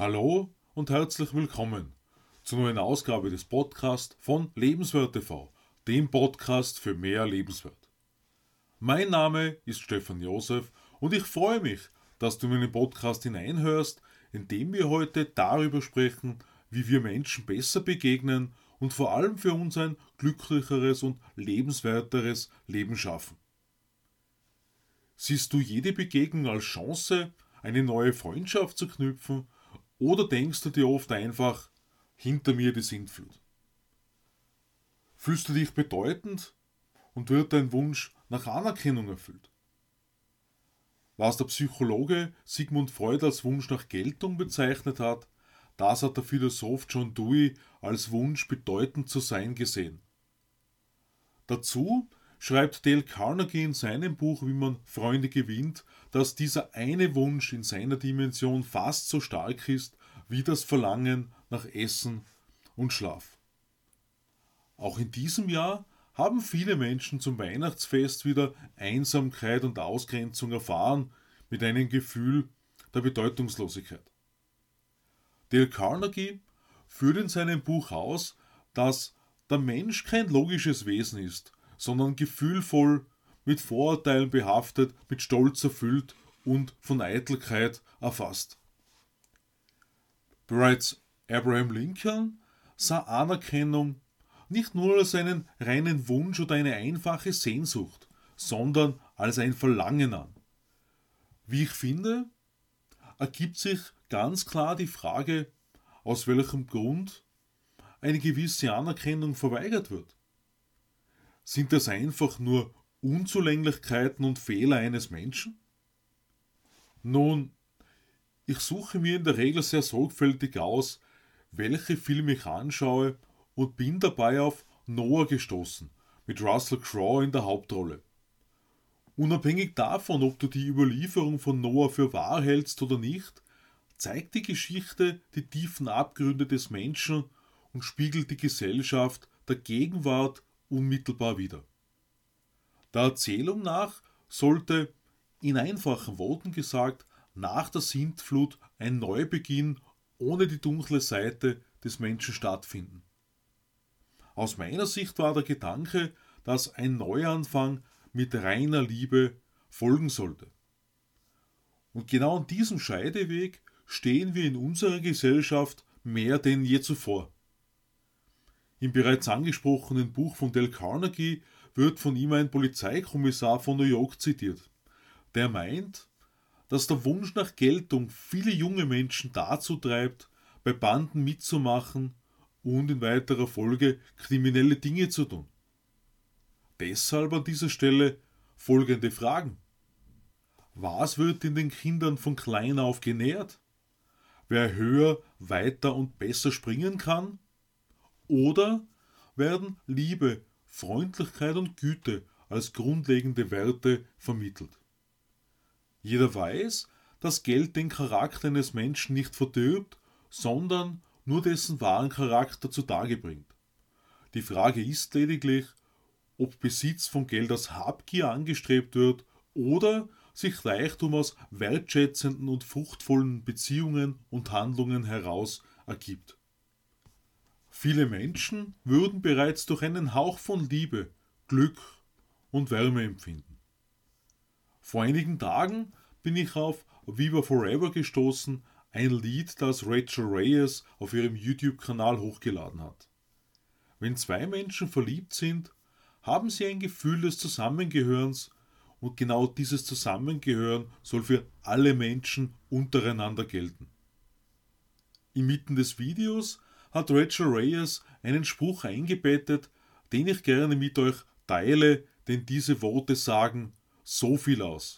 Hallo und herzlich willkommen zur neuen Ausgabe des Podcasts von Lebenswert TV, dem Podcast für mehr Lebenswert. Mein Name ist Stefan Josef und ich freue mich, dass du in meinen Podcast hineinhörst, in dem wir heute darüber sprechen, wie wir Menschen besser begegnen und vor allem für uns ein glücklicheres und lebenswerteres Leben schaffen. Siehst du jede Begegnung als Chance, eine neue Freundschaft zu knüpfen, oder denkst du dir oft einfach, hinter mir die Sintflut? Fühlst du dich bedeutend und wird dein Wunsch nach Anerkennung erfüllt? Was der Psychologe Sigmund Freud als Wunsch nach Geltung bezeichnet hat, das hat der Philosoph John Dewey als Wunsch, bedeutend zu sein, gesehen. Dazu schreibt Dale Carnegie in seinem Buch Wie man Freunde gewinnt, dass dieser eine Wunsch in seiner Dimension fast so stark ist wie das Verlangen nach Essen und Schlaf. Auch in diesem Jahr haben viele Menschen zum Weihnachtsfest wieder Einsamkeit und Ausgrenzung erfahren mit einem Gefühl der Bedeutungslosigkeit. Dale Carnegie führt in seinem Buch aus, dass der Mensch kein logisches Wesen ist, sondern gefühlvoll, mit Vorurteilen behaftet, mit Stolz erfüllt und von Eitelkeit erfasst. Bereits Abraham Lincoln sah Anerkennung nicht nur als einen reinen Wunsch oder eine einfache Sehnsucht, sondern als ein Verlangen an. Wie ich finde, ergibt sich ganz klar die Frage, aus welchem Grund eine gewisse Anerkennung verweigert wird. Sind das einfach nur Unzulänglichkeiten und Fehler eines Menschen? Nun, ich suche mir in der Regel sehr sorgfältig aus, welche Filme ich anschaue und bin dabei auf Noah gestoßen, mit Russell Crowe in der Hauptrolle. Unabhängig davon, ob du die Überlieferung von Noah für wahr hältst oder nicht, zeigt die Geschichte die tiefen Abgründe des Menschen und spiegelt die Gesellschaft der Gegenwart unmittelbar wider. Der Erzählung nach sollte, in einfachen Worten gesagt, nach der Sintflut ein Neubeginn ohne die dunkle Seite des Menschen stattfinden. Aus meiner Sicht war der Gedanke, dass ein Neuanfang mit reiner Liebe folgen sollte. Und genau an diesem Scheideweg stehen wir in unserer Gesellschaft mehr denn je zuvor. Im bereits angesprochenen Buch von Dale Carnegie wird von ihm ein Polizeikommissar von New York zitiert, der meint, dass der Wunsch nach Geltung viele junge Menschen dazu treibt, bei Banden mitzumachen und in weiterer Folge kriminelle Dinge zu tun. Deshalb an dieser Stelle folgende Fragen. Was wird in den Kindern von klein auf genährt? Wer höher, weiter und besser springen kann? Oder werden Liebe, Freundlichkeit und Güte als grundlegende Werte vermittelt? Jeder weiß, dass Geld den Charakter eines Menschen nicht verdirbt, sondern nur dessen wahren Charakter zutage bringt. Die Frage ist lediglich, ob Besitz von Geld aus Habgier angestrebt wird oder sich Reichtum aus wertschätzenden und fruchtvollen Beziehungen und Handlungen heraus ergibt. Viele Menschen würden bereits durch einen Hauch von Liebe, Glück und Wärme empfinden. Vor einigen Tagen bin ich auf Viva Forever gestoßen, ein Lied, das Rachel Reyes auf ihrem YouTube-Kanal hochgeladen hat. Wenn zwei Menschen verliebt sind, haben sie ein Gefühl des Zusammengehörens und genau dieses Zusammengehören soll für alle Menschen untereinander gelten. Inmitten des Videos hat Rachel Reyes einen Spruch eingebettet, den ich gerne mit euch teile, denn diese Worte sagen so viel aus.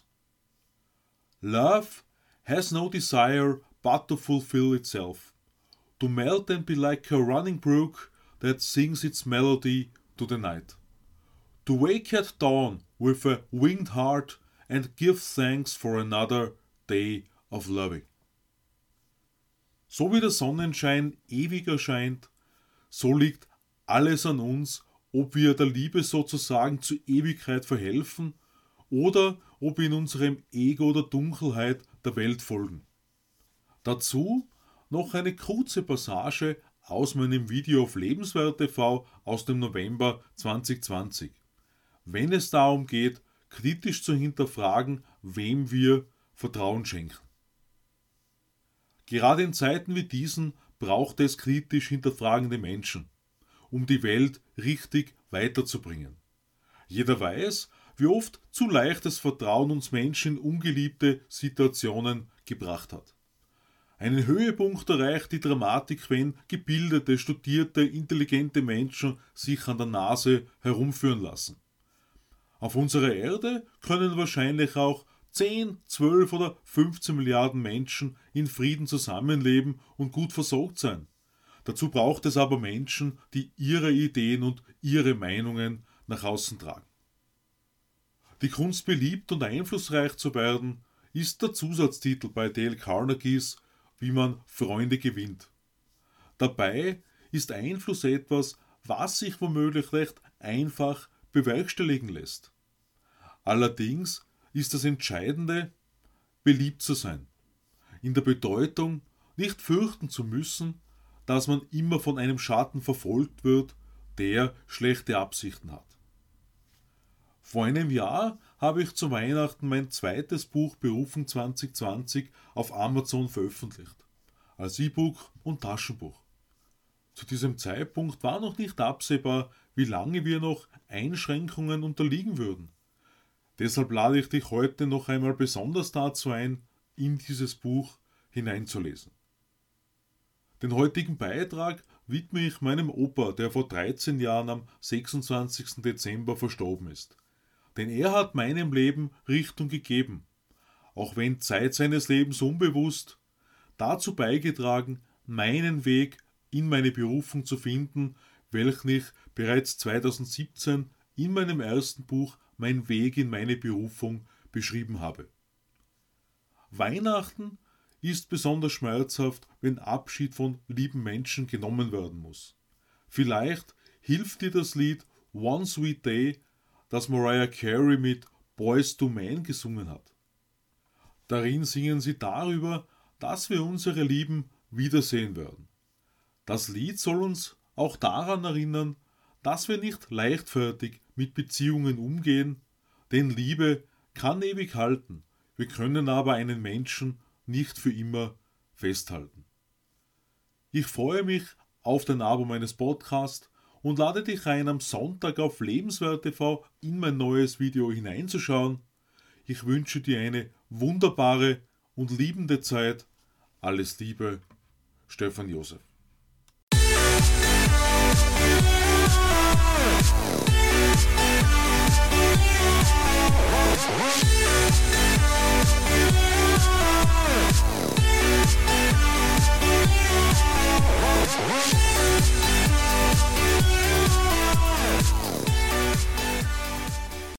Love has no desire but to fulfill itself, to melt and be like a running brook that sings its melody to the night, to wake at dawn with a winged heart and give thanks for another day of loving. So wie der Sonnenschein ewig erscheint, so liegt alles an uns, ob wir der Liebe sozusagen zur Ewigkeit verhelfen oder ob wir in unserem Ego der Dunkelheit der Welt folgen. Dazu noch eine kurze Passage aus meinem Video auf Lebenswert TV aus dem November 2020. Wenn es darum geht, kritisch zu hinterfragen, wem wir Vertrauen schenken. Gerade in Zeiten wie diesen braucht es kritisch hinterfragende Menschen, um die Welt richtig weiterzubringen. Jeder weiß, wie oft zu leichtes Vertrauen uns Menschen in ungeliebte Situationen gebracht hat. Einen Höhepunkt erreicht die Dramatik, wenn gebildete, studierte, intelligente Menschen sich an der Nase herumführen lassen. Auf unserer Erde können wahrscheinlich auch 10, 12 oder 15 Milliarden Menschen in Frieden zusammenleben und gut versorgt sein. Dazu braucht es aber Menschen, die ihre Ideen und ihre Meinungen nach außen tragen. Die Kunst, beliebt und einflussreich zu werden, ist der Zusatztitel bei Dale Carnegies Wie man Freunde gewinnt. Dabei ist Einfluss etwas, was sich womöglich recht einfach bewerkstelligen lässt. Allerdings ist das Entscheidende, beliebt zu sein. In der Bedeutung, nicht fürchten zu müssen, dass man immer von einem Schatten verfolgt wird, der schlechte Absichten hat. Vor einem Jahr habe ich zu Weihnachten mein zweites Buch Berufung 2020 auf Amazon veröffentlicht, als E-Book und Taschenbuch. Zu diesem Zeitpunkt war noch nicht absehbar, wie lange wir noch Einschränkungen unterliegen würden. Deshalb lade ich dich heute noch einmal besonders dazu ein, in dieses Buch hineinzulesen. Den heutigen Beitrag widme ich meinem Opa, der vor 13 Jahren am 26. Dezember verstorben ist. Denn er hat meinem Leben Richtung gegeben, auch wenn Zeit seines Lebens unbewusst, dazu beigetragen, meinen Weg in meine Berufung zu finden, welchen ich bereits 2017 in meinem ersten Buch Mein Weg in meine Berufung beschrieben habe. Weihnachten ist besonders schmerzhaft, wenn Abschied von lieben Menschen genommen werden muss. Vielleicht hilft dir das Lied One Sweet Day, das Mariah Carey mit Boyz II Men gesungen hat. Darin singen sie darüber, dass wir unsere Lieben wiedersehen werden. Das Lied soll uns auch daran erinnern, dass wir nicht leichtfertig mit Beziehungen umgehen, denn Liebe kann ewig halten, wir können aber einen Menschen nicht für immer festhalten. Ich freue mich auf dein Abo meines Podcasts und lade dich ein, am Sonntag auf Lebenswert TV in mein neues Video hineinzuschauen. Ich wünsche dir eine wunderbare und liebende Zeit. Alles Liebe, Stefan Josef.